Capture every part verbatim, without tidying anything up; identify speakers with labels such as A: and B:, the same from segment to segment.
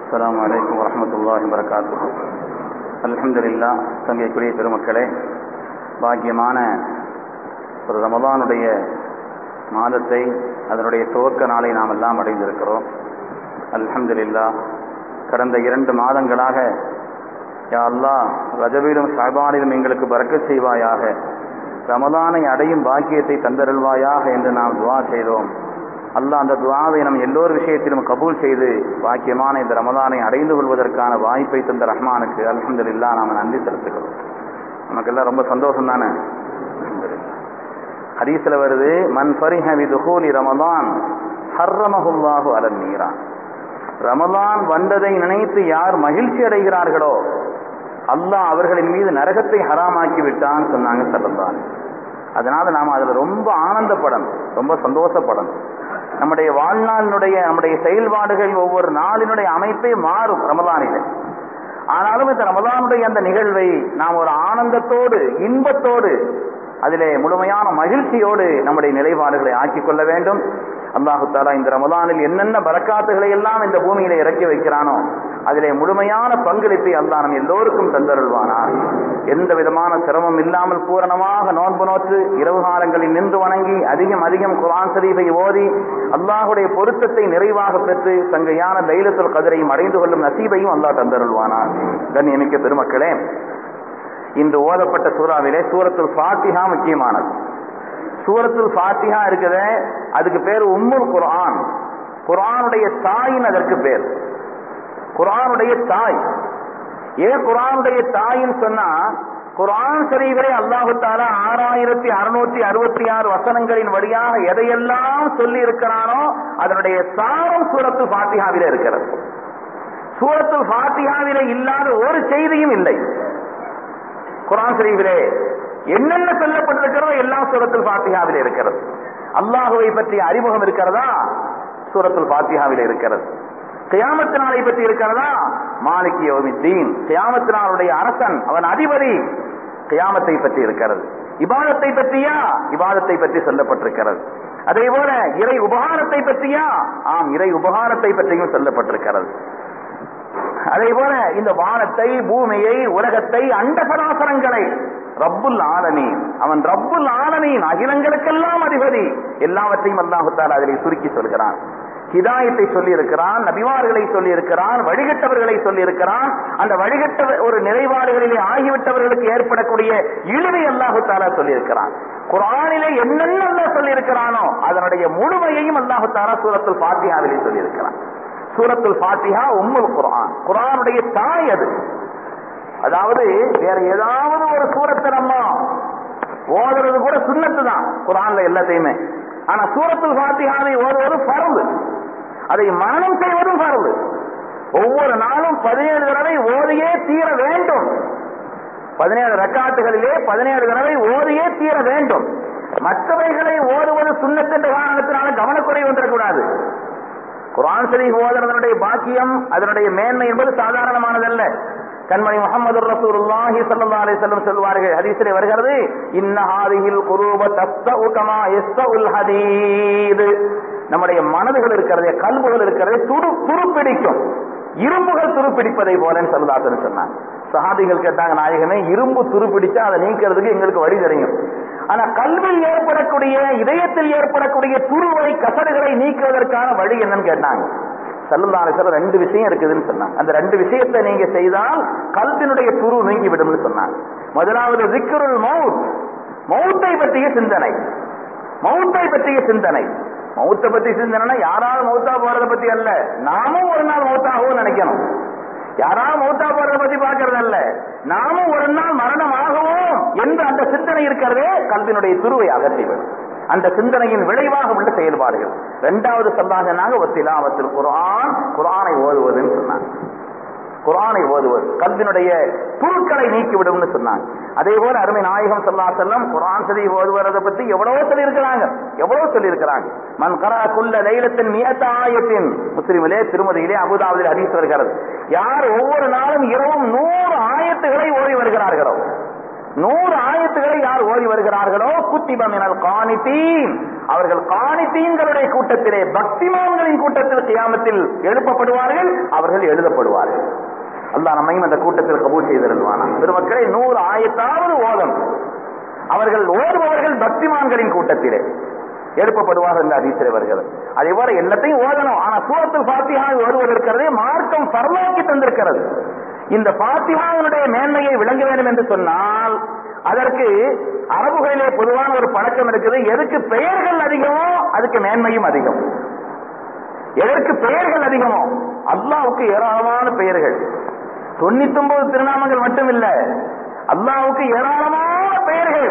A: அஸ்ஸலாமு அலைக்கும் வரஹ்மத்துல்லாஹி வபரகாத்துஹு. அல்ஹம்துலில்லாஹ். தங்கைக்குரிய பெருமக்களே, பாக்கியமான ஒரு ரமலானுடைய மாதத்தை, அதனுடைய துவக்க நாளை நாம் எல்லாம் அடைந்திருக்கிறோம். அல்ஹம்துலில்லாஹ். கடந்த இரண்டு மாதங்களாக யா அல்லாஹ் ரஜபிலும் ஷஅபானிலும் எங்களுக்கு பரக்கத் செய்வாயாக, ரமலானை அடையும் பாக்கியத்தை தந்தருள்வாயாக என்று நாம் துஆ செய்தோம். அல்லாஹ் அந்த துஆவை நம் எல்லோர் விஷயத்திலும் கபூல் செய்து பாக்கியமான இந்த ரமலானை அடைந்து கொள்வதற்கான வாய்ப்பை தந்த ரஹ்மானுக்கு அல்ஹம்துலில்லாஹ் நாம் நன்றி செலுத்துகிறோம். நமக்கெல்லாம் ரொம்ப சந்தோஷம் தானே. ஹதீஸ்ல வருது, மன் ஃபரிஹ பிதுகூலி ரமலான் ஹர்ரமஹுல்லாஹு அலன் நீரான். ரமலான் வந்ததை நினைத்து யார் மகிழ்ச்சி அடைகிறார்களோ அல்லாஹ் அவர்களின் மீது நரகத்தை ஹராமாக்கி விட்டான்னு சொன்னாங்க ஸல்லல்லாஹு அலைஹி வஸல்லம். அதனால நாம அதுல ரொம்ப ஆனந்தப்படணும், ரொம்ப சந்தோஷப்படணும். நம்முடைய வாழ்நாளினுடைய நம்முடைய செயல்பாடுகள் ஒவ்வொரு நாளினுடைய அமைப்பே மாறும் ரமலானிலே. ஆனாலும் இந்த ரமலானுடைய அந்த நிகழ்வை நாம் ஒரு ஆனந்தத்தோடு, இன்பத்தோடு, அதிலே முழுமையான மகிழ்ச்சியோடு நம்முடைய நிலைப்பாடுகளை ஆக்கிக் கொள்ள வேண்டும். அல்லாஹு தஆலா இந்த ரமலானில் என்னென்ன பரக்காத்துகளை எல்லாம் இந்த பூமியில இறக்கி வைக்கிறானோ அதிலே முழுமையான பங்களிப்பை அல்லாஹ் நம் எல்லோருக்கும் தந்தருள்வானார். எந்த விதமான சிரமம் இல்லாமல் பூரணமாக நோன்பு நோற்று இரவு காலங்களில் நின்று வணங்கி அதிகம் அதிகம் குர்ஆன் ஷரீஃபை ஓதி அல்லாஹுடைய பொருத்தத்தை நிறைவாக பெற்று சங்கையான லைலத்துல் கத்ரையும் அடைந்து கொள்ளும் நசீபையும் அல்லாஹ் தந்தருள்வானார். கண்ணியமிக்க பெருமக்களே, இன்று ஓதப்பட்ட சூறாவிலே சூரத்துல் ஃபாத்திஹா முக்கியமானது. சூரத்துல் ஃபாத்திஹா இருக்குது, அதுக்கு பேர் உம்முல் குர்ஆன். குர்ஆனுடைய தாயின் அதற்கு பேர். குர்ஆனுடைய தாய். ஏன் குர்ஆனுடைய தாயின்னு சொன்னா, குர்ஆன் ஷரீஃபிலே அல்லாஹு தஆலா ஆறாயிரத்தி அறுநூத்தி அறுபத்தி ஆறு வசனங்களின் வழியாக எதையெல்லாம் சொல்லி இருக்கிறானோ அதனுடைய சாரம் சூரத்துல் ஃபாத்திஹாவிலே இருக்கிறது. சூரத்துல் ஃபாத்திஹாவிலே இல்லாத ஒரு செய்தியும் இல்லை. குர்ஆன் ஷரீஃபிலே என்னென்ன சொல்லப்பட்டிருக்கிறதோ எல்லாம் சூரத்துல் ஃபாத்திஹாவிலே இருக்கிறது. அல்லாஹுவை பற்றிய அறிமுகம் இருக்கிறதா? சூரத்துல் ஃபாத்திஹாவிலே இருக்கிறது. கியாமத் நாளை பற்றி இருக்கிறதா? மாலிக் யௌமித்தீன், கியாமத் நாளுடைய அரசன், அவன் அதிபதி, கியாமத்தை பற்றி இருக்கிறது. இபாதத்தை பற்றியா? இபாதத்தை பற்றி சொல்லப்பட்டிருக்கிறது. அதே போல இறை உபகாரத்தை பற்றியா? ஆம், இறை உபகாரத்தை பற்றியும் சொல்லப்பட்டிருக்கிறது. அதே போல இந்த வானத்தை, பூமியை, உலகத்தை, அண்ட சராசரங்களை ரப்புல் ஆலமீன், அவன் ரப்புல் ஆலமீன், அகிலங்களுக்கெல்லாம் அதிபதி, எல்லாவற்றையும் அல்லாஹ் தஆலா அதிலே சுருக்கி சொல்கிறான். ஹிதாயத்தை சொல்லி இருக்கிறான், நபிமார்களை சொல்லி இருக்கிறான், வழிகட்டவர்களை சொல்லி இருக்கிறான். அந்த வழிகட்ட ஒரு நிலைப்பாடுகளிலே ஆகிவிட்டவர்களுக்கு ஏற்படக்கூடிய இழிவை அல்லாஹ் தஆலா சொல்லி இருக்கிறான். குர்ஆனிலே என்னென்ன அல்லாஹ் சொல்லி இருக்கிறானோ அதனுடைய முழுமையையும் அல்லாஹ் தஆலா சூரத்துல் ஃபாத்திஹாவிலே சொல்லி இருக்கிறான். சூரத்துல் ஃபாத்திஹா உம்முல் குர்ஆன், குர்ஆனுடைய தாய் அது. அதாவது வேற ஏதாவது ஒரு சூரத்தை நம்ம ஓதுறது கூட சுன்னத்து தான் குர்ஆன்ல எல்லாத்தையுமே. ஆனா சூரத்துல் ஃபாத்திஹாவை ஓதுவது ஃபர்து, அதை மனனம் செய்வதும் ஃபர்து. ஒவ்வொரு நாளும் பதினேழு தடவை ஓதியே தீர வேண்டும். பதினேழு ரக்காத்துகளிலே பதினேழு தடவை ஓதியே தீர வேண்டும். மற்றவைகளை ஓதுவது சுன்னத் என்ற காரணத்தினால கவனக்குறைவு வந்துடக்கூடாது. குர்ஆன் ஷரீஃப் ஓதுறதனுடைய பாக்கியம், அதனுடைய மேன்மை என்பது சாதாரணமானதல்ல. கண்மணி முஹம்மது ரசூலுல்லாஹி ஸல்லல்லாஹு அலைஹி வஸல்லம் சொல்வார்கள், ஹதீஸிலே வருகிறது, இன்ன ஹாதிஹில் குரூப தஸ்தஉ கமா யஸ்தஉல் ஹதீத். நம்முடைய மனதுகள் இருக்கிறதே, கல்புகள் இருக்கிறதே துரு துருப்பிடிக்கும், இரும்புகள் துருப்பிடிப்பதை போலன்னு ஸல்லல்லாஹு அலைஹி வஸல்லம் சொன்னாங்க. சஹாபிகள் கேட்டாங்க, நாயகமே இரும்பு துருப்பிடிச்சா அதை நீக்கிறதுக்கு எங்களுக்கு வழி தெரியும், ஆனா கல்வியில் ஏற்படக்கூடிய, இதயத்தில் ஏற்படக்கூடிய துருவை, கசடுகளை நீக்குவதற்கான வழி என்னன்னு கேட்டாங்க. ஸல்லல்லாஹு அலைஹி வஸல்லம் ரெண்டு விஷயம் இருக்குதுன்னு சொன்னாங்க. அந்த ரெண்டு விஷயத்தை நீங்க செய்தால் கல்பினுடைய துரு நீங்கி விடும்னு சொன்னாங்க. முதலாவது ஸிக்ருல் மௌத், மௌத்தை பற்றிய சிந்தனை. மௌத்தை பற்றிய சிந்தனை. மௌத்தை பற்றி சிந்தனைனா யாராவது மௌத்தா போறத பத்தி அல்ல, நாமும் ஒரு நாள் மௌத்தாகவும் நினைக்கணும். யாராவது மௌத்தா போறத பத்தி பாக்குறது அல்ல, நாமும் ஒரு நாள் மரணம் ஆகவும் என்று அந்த சிந்தனை இருக்கிறதே கல்வினுடைய துருவை அகற்றிவிடும். அந்த சிந்தனையின் விளைவாக உள்ள செயல்பாடுகள். இரண்டாவது சொன்னாங்க வத்திலாவத்துல் குர்ஆன், குர்ஆனை ஓதுவதுன்னு சொன்னாங்க. குர்ஆனை ஓதுவது கல்வினுடைய துருக்களை நீக்கிவிடும் சொன்னாங்க. அதே போல அருமை நாயகம் ஸல்லல்லாஹு அலைஹி வஸல்லம் குர்ஆன் ஷரீஃப் ஓதுவதை பத்தி எவ்வளவு சொல்லி இருக்கிறாங்க, எவ்வளவு சொல்லி இருக்கிறாங்க. மன் கரா குல்ல லைலத்தின் மியத ஆயத்தின், முஸ்லிமிலே, திருமதியிலே, அபூதாவுதிலே ஹதீஸ் வருகிறது. யார் ஒவ்வொரு நாளும் இரவும் நூறு ஆயத்துகளை ஓதி வருகிறார்களோ, நூறு ஆயத்துகளை யார் ஓதி வருகிறார்களோ, குத்திப மினல் கானிதீன், அவர்கள் காணித்தீன்களுடைய கூட்டத்திலே பக்திமான்களின் கூட்டத்தில் கியாமத்தில் எழுப்பப்படுவார்கள், அவர்கள் எழுதப்படுவார்கள். அல்லாஹ் நம்மையும் அந்த கூட்டத்தில் கபூல் செய்திருவானா. பெருமக்களை நூறு ஆயத்தாவது ஓதம் அவர்கள் ஓடுபவர்கள் பக்திமான்களின் கூட்டத்திலே எழுப்பப்படுவார்கள் என்று ஹதீஸிலே வருகிறது. அதே போல எல்லாத்தையும் ஓதணும். ஆனா சூரத்துல் ஃபாத்திஹா ஓதுவதற்கிறதே மார்க்கம் ஃபர்லாக்கி தந்திருக்கிறது. இந்த ஃபாத்திஹாவுடைய மேன்மையை விளங்க வேண்டும் என்று சொன்னால் அதற்கு அரபுகளிலே பொதுவான ஒரு பழக்கம் இருக்குது. எதுக்கு பெயர்கள் அதிகமோ அதுக்கு மேன்மையும் அதிகம். எதற்கு பெயர்கள் அதிகமோ, அல்லாஹ்வுக்கு ஏராளமான பெயர்கள், தொண்ணூத்தி ஒன்பது திருநாமங்கள் மட்டும் இல்ல, அல்லாஹ்வுக்கு ஏராளமான பெயர்கள்,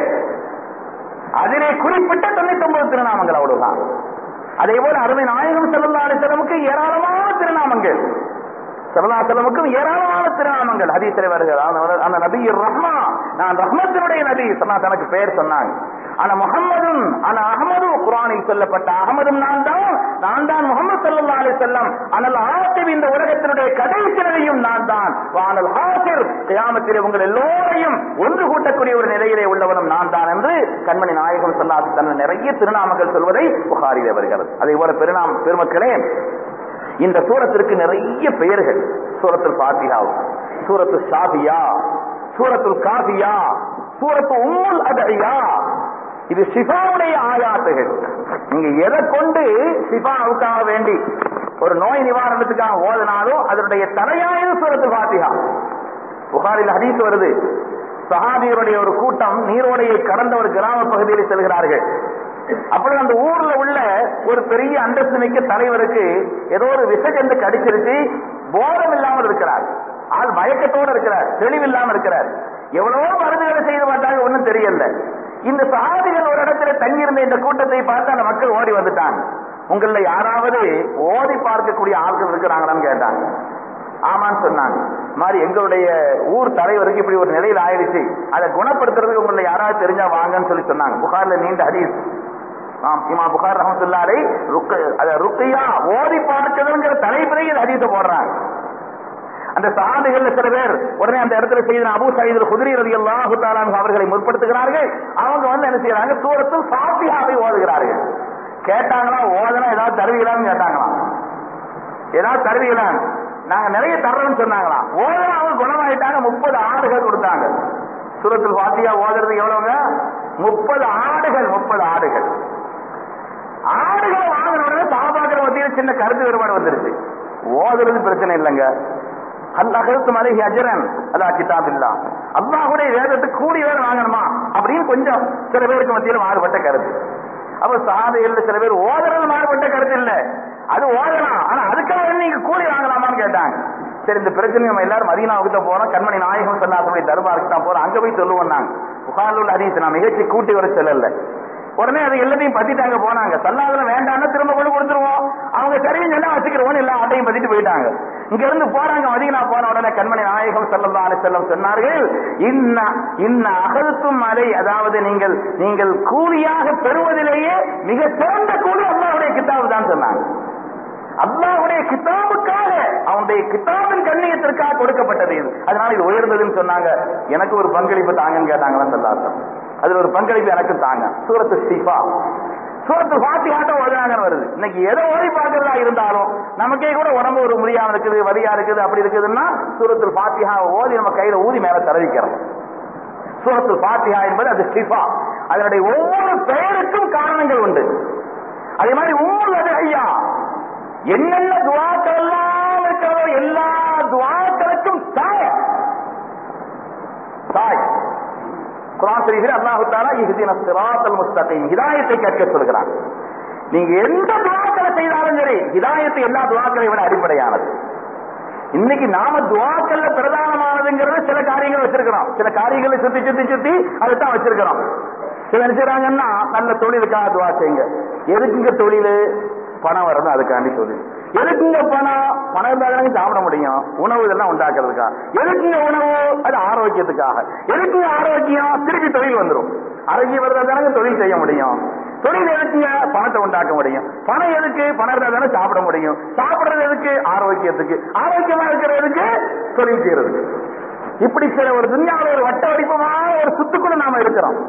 A: அதிலே குறிப்பிட்ட தொண்ணூத்தி ஒன்பது திருநாமங்கள் அவ்வளவுதான். அதே போல அருமை நாயகம் ஸல்லல்லாஹு அலைஹி வஸல்லமுக்கு ஏராளமான திருநாமங்கள், ஸல்லல்லாஹு அலைஹி வஸல்லமுக்கும் ஏராளமான திருநாமங்கள் ஹதீஸிலே வருகிறது. அந்த நபியுர் ரஹ்மா, நான் ரஹ்மத்தினுடைய நபி சொன்னா தனக்கு பெயர் சொன்னாங்க. ஆனா முஹம்மதுன் ஆனா அஹமது, குர்ஆனில் சொல்லப்பட்ட அஹமதும் நான் தான், நான் தான் முஹம்மது ஸல்லல்லாஹு அலைஹி வஸல்லம். அனல் ஆகிர், இந்த உலகத்தினுடைய கடைசி நிலையும் நான் தான். வானல் ஹாசிர், கியாமத்திலே உங்கள் எல்லோரையும் ஒன்று கூட்டக்கூடிய ஒரு நிலையிலே உள்ளவனும் நான் தான் என்று கண்மணி நாயகம் ஸல்லல்லாஹு அலைஹி வஸல்லம் நிறைய திருநாமங்கள் சொல்வதை புகாரிலே வருகிறது. அதே போல பெருநாம் பெருமக்களே, இந்த சூரத்திற்கு நிறைய பெயர்கள். சூரத்துல் ஃபாத்திஹா, சூரத்து ஷாஃபியா, சூரத்துல் காஃபியா, சூரத்து உம்முல் அத்இயா, இது ஷிஃபாவுடைய ஆயாத்துகள். நீங்க எதை கொண்டு ஷிஃபாவுக்காக வேண்டி ஒரு நோய் நிவாரணத்துக்காக ஓதினாலும் அதனுடைய தலையாய சூரத்துல் ஃபாத்திஹா. புகாரில் ஹதீஸ் வருது, சஹாபியருடைய ஒரு கூட்டம் நீரோடையை கடந்த ஒரு கிராம பகுதியில் செல்கிறார்கள். அப்பொழுது அந்த ஊர்ல உள்ள ஒரு பெரிய அந்தஸ்து மிக்க தலைவருக்கு ஏதோ ஒரு விஷஜந்து கடிச்சிருச்சு, போதம் இல்லாமல் இருக்கிறார், ஆள் மயக்கத்தோடு இருக்கிறார், தெளிவில்லாமல் இருக்கிறார். எவ்வளவோ மருந்துகளை செய்து பார்த்தாங்க, ஒன்னும் தெரியல. இந்த சஹாபிகள் ஒரு இடத்துல தங்கியிருந்த இந்த கூட்டத்தை பார்த்து அந்த மக்கள் ஓடி வந்துட்டாங்க. உங்கள யாராவது ஓடி பார்க்கக்கூடிய ஆட்கள் இருக்கிறாங்களான்னு கேட்டாங்க. ஆமான்னு சொன்னாங்க. மாதிரி எங்களுடைய ஊர் தலைவருக்கு இப்படி ஒரு நிலையில் ஆயிடுச்சு, அதை குணப்படுத்துறதுக்கு உங்களை யாராவது தெரிஞ்சா வாங்கன்னு சொல்லி சொன்னாங்க. புகார்ல நீண்ட ஹதீஸ். இமாம் புகார் ரஹ்மத்துல்லாஹி அலைஹி ருக்கியா ஓதி பார்க்கிறதுங்கிற தலைப்பிலேயே ஹதீஸை போடுறாங்க. அந்த சஹாபிகள்ல சில பேர் உடனே அந்த இடத்துல செய்த அபூ சயீத் அல்-குத்ரி ரலியல்லாஹு தஆலா அன்ஹு அவர்களை முற்படுத்துகிறார்கள். அவங்க வந்து என்ன செய்யறாங்க, சூரத்துல் ஃபாத்திஹாவை ஓதுகிறார்கள். கேட்டாங்களா, ஓதுனா ஏதாவது தருவீங்களான்னு கேட்டாங்களாம். ஏதாவது தருவீங்களா? நாங்க நிறைய தர்றோம்னு சொன்னாங்களா. ஓதுனா அவங்க குணமாயிட்டாங்க. முப்பது ஆடுகள் கொடுத்தாங்க. சூரத்துல் ஃபாத்திஹா ஓதுறது எவ்வளவுங்க? முப்பது ஆடுகள். முப்பது ஆடுகள் ஆடுகளை வாங்கின உடனே சஹாபாக்கள் மத்தியில் சின்ன கருத்து வேறுபாடு வந்துருச்சு. ஓதுறது பிரச்சனை இல்லைங்க, அல்லாஹ்வுக்கும் அலைஹி அஜ்ரன் அலா கிதாபில்லாஹ், அல்லாஹ்வுடைய வேதத்துக்கு கூலி வேற வாங்கணுமா அப்படின்னு கொஞ்சம் சில பேருக்கு மத்தியில் மாறுபட்ட கருத்து. அப்ப சஹாபிகள் சில பேர் ஓதுறது மாறுபட்ட கருத்து இல்ல, அது ஓதலாம், ஆனா அதுக்காக நீங்க கூலி வாங்கலாமான்னு கேட்டாங்க. சரி, இந்த பிரச்சனை நம்ம எல்லாரும் மதீனாவுக்கு தான் போறோம், கண்மணி நாயகம் ஸல்லல்லாஹு அலைஹி தர்பாருக்கு தான் போறோம், அங்க போய் சொல்லுவோம். நாங்க புகாரில் ஹதீஸ், நான் நிகழ்ச்சி கூட்டி வர செல்லல. உடனே அது எல்லாத்தையும் பத்திட்டாங்க போனாங்க. சல்லாதுல வேண்டாம்னா திரும்ப கொண்டு கொடுத்துருவோம். அவங்க சரின்னு சொன்னா வச்சுக்கிறோம், எல்லா ஆட்டையும் பத்திட்டு போயிட்டாங்க. இங்க இருந்து போறாங்க, மதீனா போன உடனே கண்மணி நாயகம் ஸல்லல்லாஹு அலைஹி வஸல்லம் சொன்னார்கள், இன்ன இன்ன அகல்தும் அலை, அதாவது நீங்கள் நீங்கள் கூலியாக பெறுவதிலேயே மிக சிறந்த கூலி அல்லாஹ்வுடைய கிதாபு தான் சொன்னாங்க. அல்லாஹ்வுடைய கிதாபுக்காக, அவனுடைய கிதாபின் கண்ணியத்திற்காக கொடுக்கப்பட்டது இது. அதனால இது உயர்ந்ததுன்னு சொன்னாங்க. எனக்கு ஒரு பங்களிப்பு தாங்கன்னு கேட்டாங்களா ஸல்லல்லாஹு. அதுல ஒரு பங்களிப்பு எனக்கு தாங்க. சூரத்து ஷிஃபா, சூரத்து ஃபாத்திஹா ஓதுனாங்க வருது. இன்னைக்கு எதை ஓதி பார்க்கிறதா இருந்தாலும் நமக்கே கூட உடம்பு ஒரு முடியாம இருக்குது, வலியா இருக்குது, அப்படி இருக்குதுன்னா சூரத்துல் ஃபாத்திஹா ஓதி நம்ம கையில ஊதி மேல தரவிக்கிறோம். சூரத்துல் ஃபாத்திஹா என்பது அது ஷிஃபா. அதனுடைய ஒவ்வொரு பெயருக்கும் காரணங்கள் உண்டு. அதே மாதிரி உம்முல் அத்இயா, என்னென்ன துஆக்கள் எல்லாம் இருக்கிறதோ எல்லா துஆக்களுக்கும் தாய் தாய் குர்ஆன் ஷரீஃபில் அல்லாஹ் தஆலா இஹ்தினஸ் ஸிராத்தல் முஸ்தகீம், ஹிதாயத்தை கேட்க சொல்கிறான். நீங்க எந்த துஆக்களை செய்தாலும் சரி, ஹிதாயத்து எல்லா துஆக்களை விட அடிப்படையானது. இன்னைக்கு நாம துஆக்கள்ல பிரதானமானதுங்கிறது சில காரியங்கள் வச்சிருக்கிறோம், சில காரியங்களை சுத்தி சுத்தி சுத்தி அதைத்தான் வச்சிருக்கிறோம். சில நினைச்சாங்கன்னா நல்ல தொழிலுக்காக துஆ செய்யுங்க. எதுக்குங்க தொழில்? பணம் வரணும், அதுக்காண்டி தொழில். எதுக்குங்க பணம்? பணம் இருந்தாலும் சாப்பிட முடியும், உணவு இதெல்லாம் உண்டாக்குறதுக்காக. எதுக்குங்க உணவு? அது ஆரோக்கியத்துக்காக. எதுக்குங்க ஆரோக்கியம்? திருப்பி தொழில் வந்துடும். ஆரோக்கியம் வருதா தானே தொழில் செய்ய முடியும். தொழில் எதுக்குங்க? பணத்தை உண்டாக்க முடியும். பணம் எதுக்கு? பணம் இருந்தா தானே சாப்பிட முடியும். சாப்பிடுறது எதுக்கு? ஆரோக்கியத்துக்கு. ஆரோக்கியமா இருக்கிறதுக்கு தொழில் செய்யறதுக்கு. இப்படி சில ஒரு துன்யாவில் ஒரு வட்ட வடிவமான ஒரு சுத்துக்குள்ள நாம இருக்கிறோம்.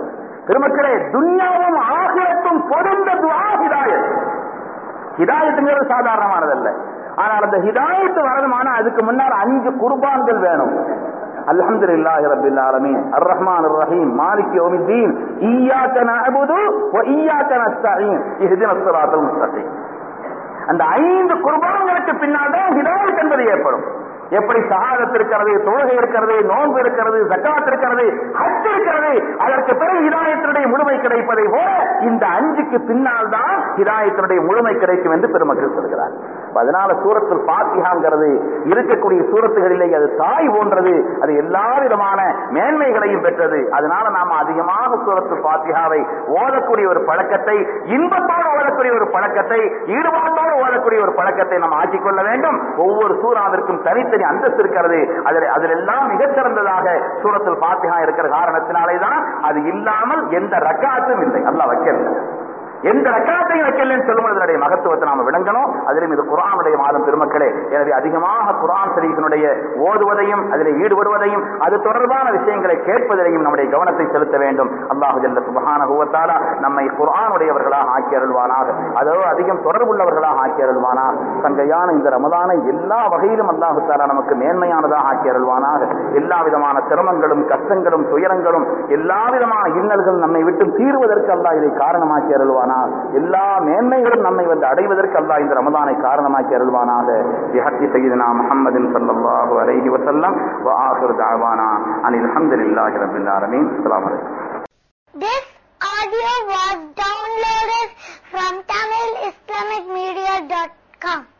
A: பெருமக்களே, துன்யாவும் ஆகிரத்தும் பொருந்த துஆ ஹிதாயத். ஹிதாயத்துங்கிறது சாதாரணமானதல்ல. ஆனால் அந்த ஹிதாயத்து வரணுமானா அதுக்கு முன்னால் அஞ்சு குர்பான்கள் வேணும். அல்ஹம்துலில்லாஹி ரப்பில் ஆலமீன், அர் ரஹ்மானிர் ரஹீம், மாலிகி யௌமித்தீன், இய்யாக நஅபுது வ இய்யாக நஸ்தஈன், இஹ்தினஸ் ஸிராத்தல் முஸ்தகீம். அந்த ஐந்து குர்பான்களுக்கு பின்னால் தான் ஹிதாயத் என்பது ஏற்படும். எப்படி ஷஹாதத் இருக்கிறது, தொழுகை இருக்கிறது, நோன்பு இருக்கிறது, ஜக்காத் இருக்கிறது, ஹஜ் இருக்கிறது, அதற்கு பிறகு ஹிதாயத்தினுடைய முழுமை கிடைப்பதை போல இந்த அஞ்சுக்கு பின்னால் தான் ஹிதாயத்தினுடைய முழுமை கிடைக்கும் என்று பெருமக்கள் சொல்கிறார். அதனால சூரத்துல் ஃபாத்திஹாங்கிறது இருக்கக்கூடிய சூரத்துகளிலே அது தாய் போன்றது. அது எல்லா விதமான மேன்மைகளையும் பெற்றது. அதனால நாம அதிகமாக சூரத்துல் ஃபாத்திஹாவை ஓதக்கூடிய ஒரு பழக்கத்தை, இன்பத்தோடு ஓதக்கூடிய ஒரு பழக்கத்தை, ஈடுபாட்டோடு ஓதக்கூடிய ஒரு பழக்கத்தை நாம் ஆக்கிக்கொள்ள வேண்டும். ஒவ்வொரு சூறாவிற்கும் தனித்தனி அந்தஸ்து இருக்கிறது. அதில் அதிலெல்லாம் மிகச்சிறந்ததாக சூரத்துல் ஃபாத்திஹா இருக்கிற காரணத்தினாலேதான் அது இல்லாமல் எந்த ரக்காத்தும் இல்லை. அல்லாஹ் வைக்கல, எந்த ரக்காத்தையும் வைக்கலன்னு சொல்லும்போது அதனுடைய மகத்துவத்தை நாம விளங்கணும். அதிலும் இது குர்ஆனுடைய மாதம் பெருமக்களே. எனவே அதிகமாக குர்ஆன் ஷரீஃபினுடைய ஓதுவதையும் அதில் ஈடுபடுவதையும் அது தொடர்பான விஷயங்களை கேட்பதிலையும் நம்முடைய கவனத்தை செலுத்த வேண்டும். அல்லாஹு ஜல்ல சுப்ஹானஹு வ தஆலா நம்மை குர்ஆனுடையவர்களாக ஆக்கி அருள்வானாக. அதோடு அதிகம் தொடர்புள்ளவர்களாக ஆக்கி அருள்வானாக. சங்கையான இந்த ரமலானை எல்லா வகையிலும் அல்லாஹு தஆலா நமக்கு மேன்மையானதாக ஆக்கி அருள்வானாக. எல்லா விதமான சிரமங்களும் கஷ்டங்களும் துயரங்களும் எல்லா விதமான இன்னல்களும் நம்மை விட்டு தீர்வதற்கு அல்லாஹ் இதை காரணமாக்கி அருள்வான். எல்லா மேன்மைகளும் நம்மை வந்து அடைவதற்கு அல்லாஹ் இந்த ரமலானை காரணமாக்கி அருள்வானாக. பிஹக்கி சய்யிதுனா முஹம்மதின் ஸல்லல்லாஹு அலைஹி வஸல்லம் வ ஆகிரு தஅவானா அனில் ஹம்துலில்லாஹி ரப்பில் ஆலமீன். அஸ்ஸலாமு அலைக்கும்.
B: This audio was downloaded from tamil islamic media dot com.